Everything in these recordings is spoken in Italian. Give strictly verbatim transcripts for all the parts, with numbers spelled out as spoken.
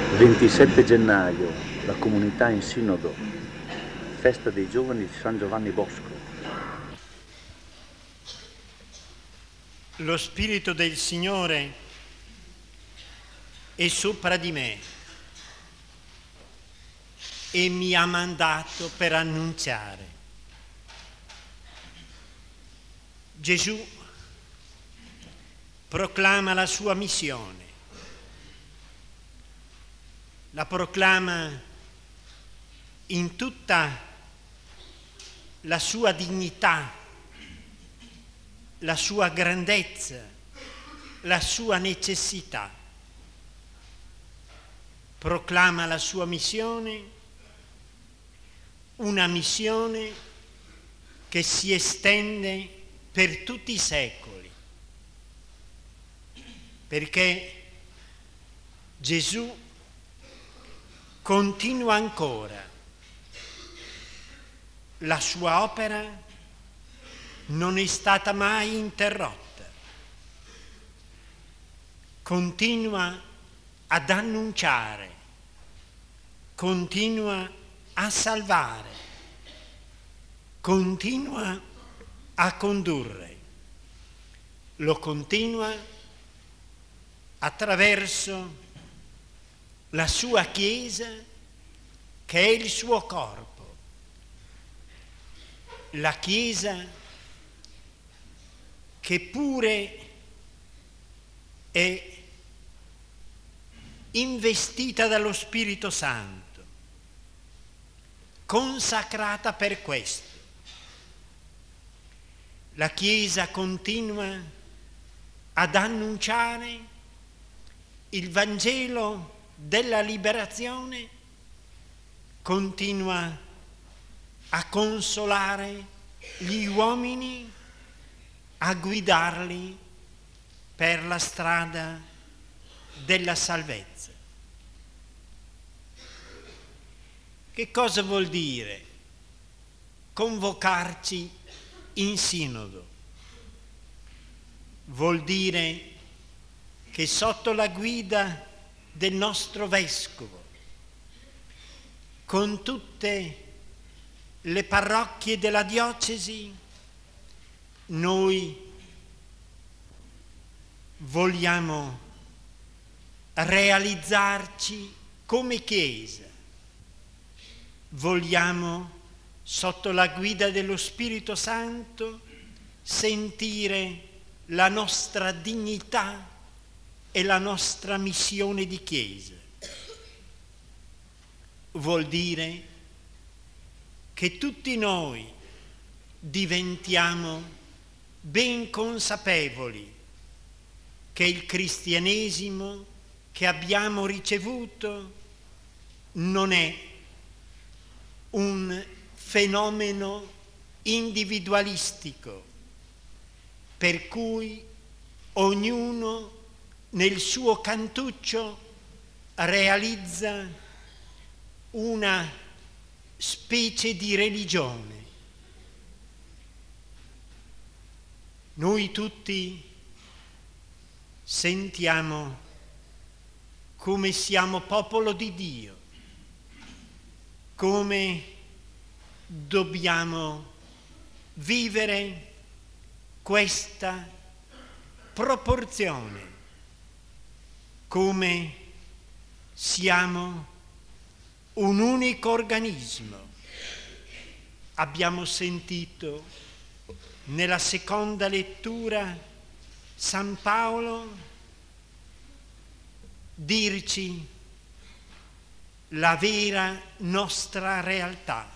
ventisette gennaio, la comunità in sinodo, festa dei giovani di San Giovanni Bosco. Lo Spirito del Signore è sopra di me e mi ha mandato per annunziare. Gesù proclama la sua missione, la proclama in tutta la sua dignità, la sua grandezza, la sua necessità. Proclama la sua missione, una missione che si estende per tutti i secoli, perché Gesù continua ancora. La sua opera non è stata mai interrotta. Continua ad annunciare, continua a salvare, continua a condurre. Lo continua attraverso la sua Chiesa, che è il suo corpo. La Chiesa che pure è investita dallo Spirito Santo, consacrata per questo. La Chiesa continua ad annunciare il Vangelo della liberazione, continua a consolare gli uomini, a guidarli per la strada della salvezza. Che cosa vuol dire convocarci in sinodo? Vuol dire che sotto la guida del nostro vescovo, con tutte le parrocchie della diocesi, noi vogliamo realizzarci come Chiesa, vogliamo sotto la guida dello Spirito Santo sentire la nostra dignità e la nostra missione di Chiesa. Vuol dire che tutti noi diventiamo ben consapevoli che il cristianesimo che abbiamo ricevuto non è un fenomeno individualistico, per cui ognuno nel suo cantuccio realizza una specie di religione. Noi tutti sentiamo come siamo popolo di Dio, come dobbiamo vivere questa proporzione, come siamo un unico organismo. Abbiamo sentito nella seconda lettura San Paolo dirci la vera nostra realtà.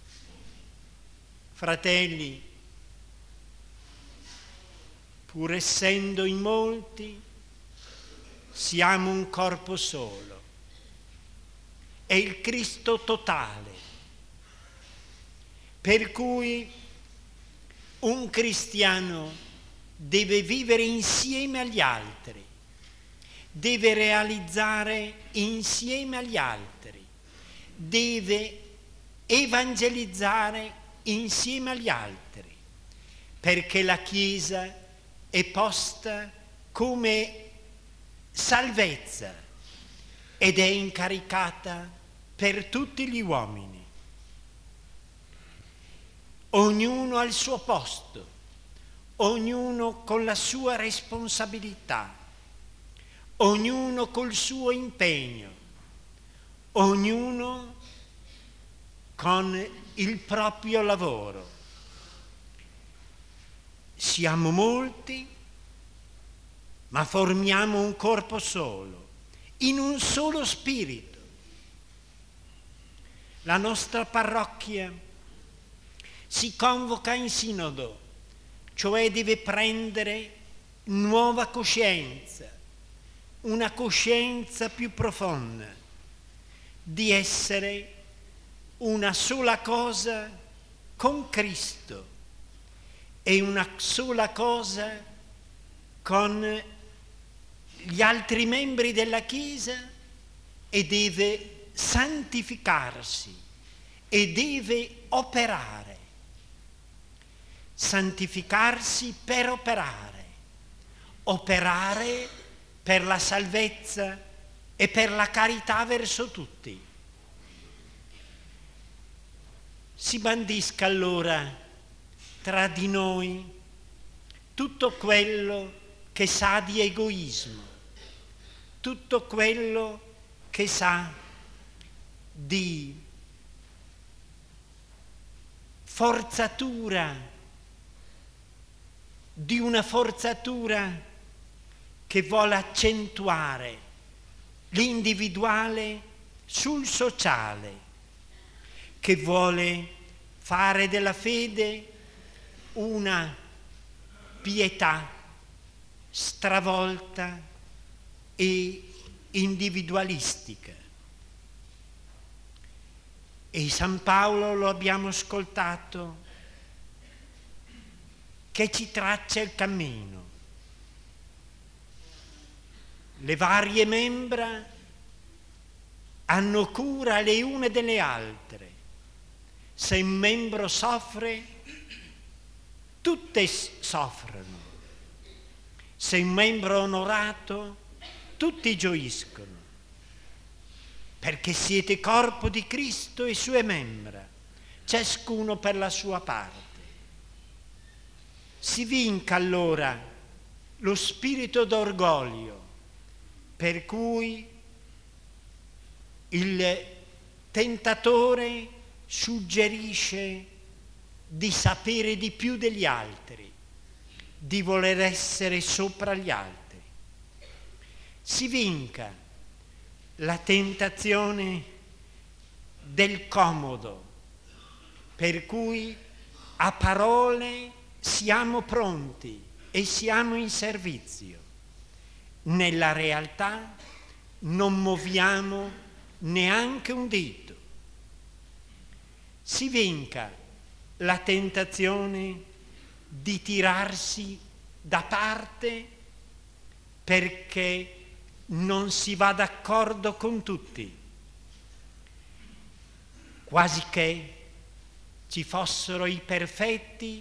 Fratelli, pur essendo in molti, siamo un corpo solo. È il Cristo totale, per cui un cristiano deve vivere insieme agli altri, deve realizzare insieme agli altri, deve evangelizzare insieme agli altri, perché la Chiesa è posta come salvezza, ed è incaricata per tutti gli uomini. Ognuno al suo posto, ognuno con la sua responsabilità, ognuno col suo impegno, ognuno con il proprio lavoro. Siamo molti, ma formiamo un corpo solo, in un solo spirito. La nostra parrocchia si convoca in sinodo, cioè deve prendere nuova coscienza, una coscienza più profonda, di essere una sola cosa con Cristo e una sola cosa con gli altri membri della Chiesa, e deve santificarsi e deve operare. Santificarsi per operare, operare per la salvezza e per la carità verso tutti. Si bandisca allora tra di noi tutto quello che sa di egoismo, tutto quello che sa di forzatura, di una forzatura che vuole accentuare l'individuale sul sociale, che vuole fare della fede una pietà stravolta e individualistica. E San Paolo, lo abbiamo ascoltato, che ci traccia il cammino. Le varie membra hanno cura le une delle altre. Se un membro soffre, tutte soffrono. Se un membro è onorato, tutti gioiscono. Perché siete corpo di Cristo e sue membra, ciascuno per la sua parte. Si vinca allora lo spirito d'orgoglio per cui il tentatore suggerisce di sapere di più degli altri, di voler essere sopra gli altri. Si vinca la tentazione del comodo, per cui a parole siamo pronti e siamo in servizio. Nella realtà non muoviamo neanche un dito. Si vinca la tentazione di tirarsi da parte perché non si va d'accordo con tutti, quasi che ci fossero i perfetti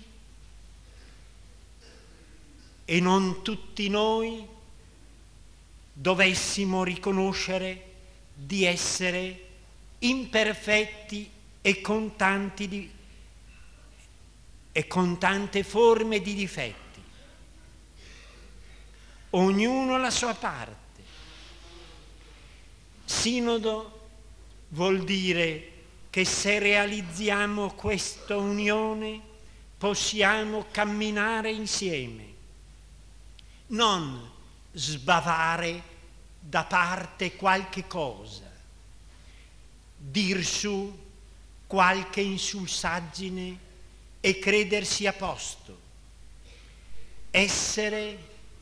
e non tutti noi dovessimo riconoscere di essere imperfetti e con tanti di, e con tante forme di difetti. Ognuno la sua parte. Sinodo vuol dire che se realizziamo questa unione possiamo camminare insieme, non sbavare da parte qualche cosa, dir su qualche insulsaggine e credersi a posto, essere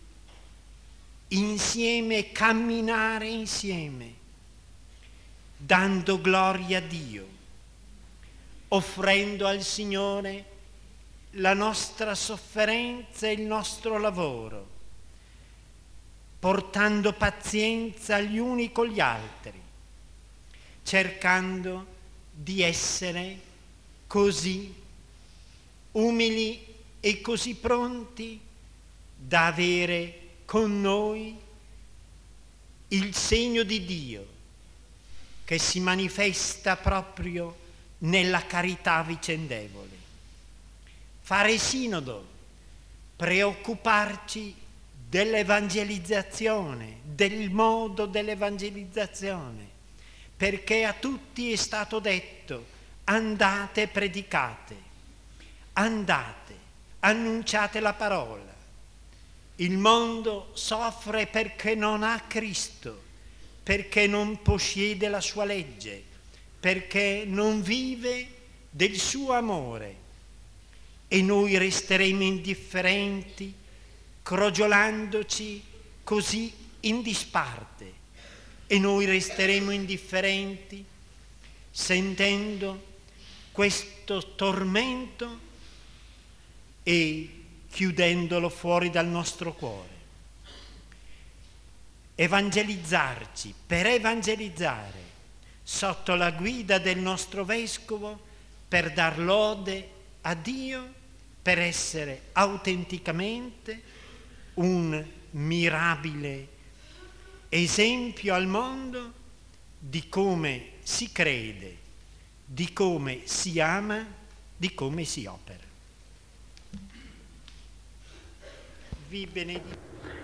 insieme, camminare insieme, dando gloria a Dio, offrendo al Signore la nostra sofferenza e il nostro lavoro, portando pazienza gli uni con gli altri, cercando di essere così umili e così pronti da avere con noi il segno di Dio, che si manifesta proprio nella carità vicendevole. Fare sinodo, preoccuparci dell'evangelizzazione, del modo dell'evangelizzazione, perché a tutti è stato detto: andate e predicate, andate, annunciate la parola. Il mondo soffre perché non ha Cristo, perché non possiede la sua legge, perché non vive del suo amore, e noi resteremo indifferenti, crogiolandoci così in disparte, e noi resteremo indifferenti sentendo questo tormento e chiudendolo fuori dal nostro cuore. Evangelizzarci, per evangelizzare, sotto la guida del nostro Vescovo, per dar lode a Dio, per essere autenticamente un mirabile esempio al mondo di come si crede, di come si ama, di come si opera. Vi benedico.